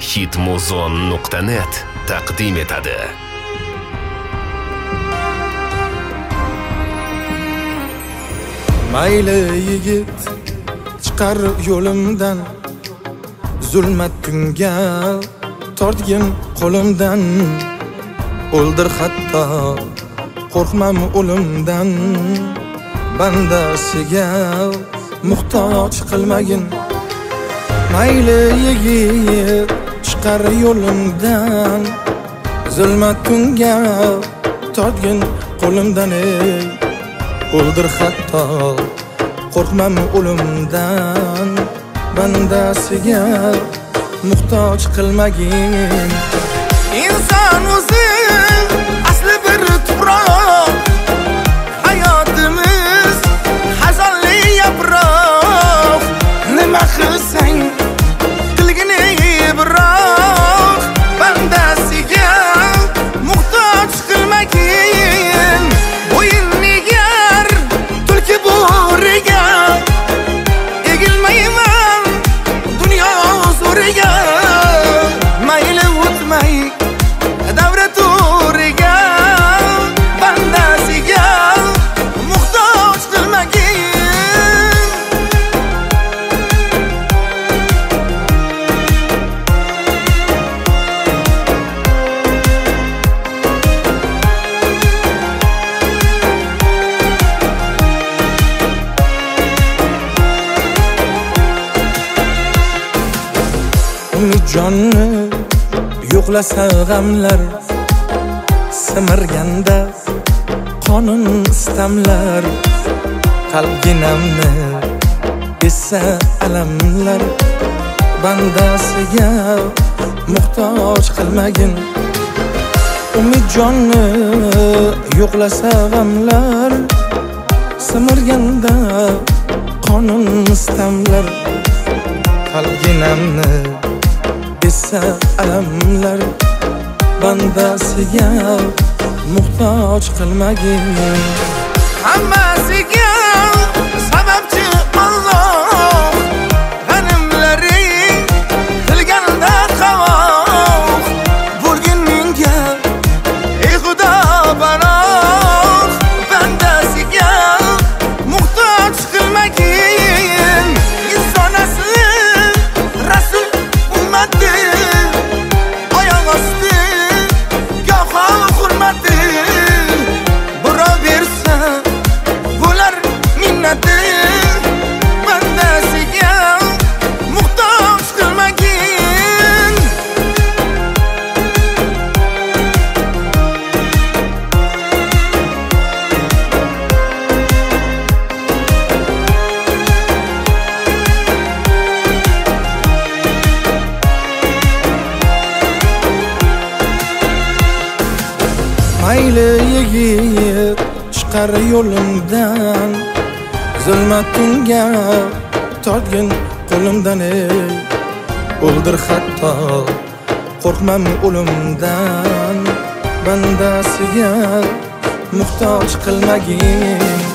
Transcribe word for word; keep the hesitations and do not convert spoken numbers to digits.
hitmuzon nuqta net taqdim etadi. Mayli yigit chiqar yo'limdan, zulmat tunga tortgin qo'limdan. O'ldir hatto qo'rqmam o'limdan, bandasiga muhtoj qilmagin. Mayli yigit chiqar yo'limdan, zulmat tunga tortgin qo'limdan. ey O'ldir hatto qo'rqmam o'limdan, bandasiga muhtoj qilmagin. Inson o'zi asli bir tuproq, hayotimiz hazonli yaproq. Nima qilsang qilgin ibroq, bandasiga muhtoj qilmagin. Bo'yinni gar tulki bo'riga, egilmayman dunyo zo'riga. Mayli o'tmay davra to'riga, bandasiga muhtoj qilmagin. Jonni yo'qlasa g'amlar, simirganda qonun istamlar. Qalbginamni esa alamlar, bandasiga muhtoj qilmagin. Umid jonni yo'qlasa g'amlar, simirganda qonun istamlar. Qalbginamni esa alamlar, bandasiga muhtoj qilmagin. Hammasiga sababchi Alloh, g'animlaring qilganda qavoq. Bo'lgin menga ey Xudo panoh, bandasiga muhtoj qilmagin. Inson asli rasul ummati, oyoq osti goho hurmati. Birov bersa bo'lar minnati, bandasiga muhtoj qilmagin. Mayli yigit chiqar yo'limdan, zulmat tunga tortgin qo'limdan. ey O'ldir hatto qo'rqmam o'limdan, bandasiga muhtoj qilmagin.